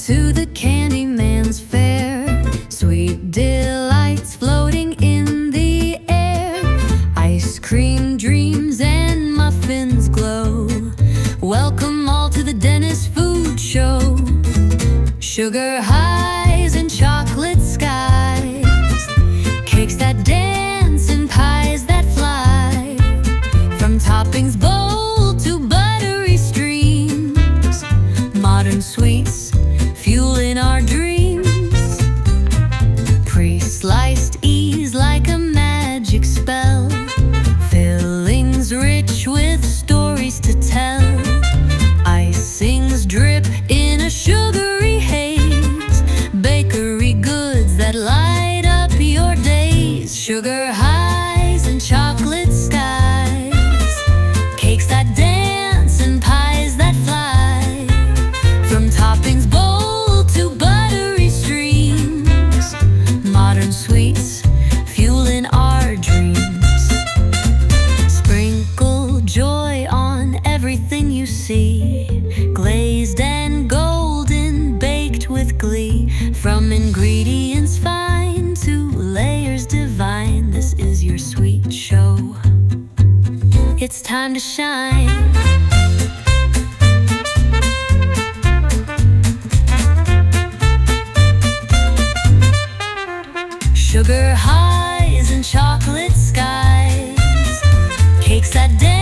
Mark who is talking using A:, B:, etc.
A: to the Candyman's fair. Sweet delights floating in the air. Ice cream dreams and muffins glow. Welcome all to the Dennis Food Show. Sugar highs and chocolate skies, cakes that dance and pies that fly. From toppings bold to buttery streams, modern sweets fueling our dreams. Pre-sliced ease like a magic spell, fillings rich with stories to tell. Icings drip in a sugary haze, bakery goods that light up your days. Sugar highs and chocolate skies, cakes that dance and pies that fly. From toppings bold to buttery streams, modern sweets fueling our dreams. Sprinkle joy on everything you see, glazed and golden, baked with glee. From ingredients fine to layers divine, this is your sweet show. It's time to shine. Sugar highs and chocolate skies, cakes that dance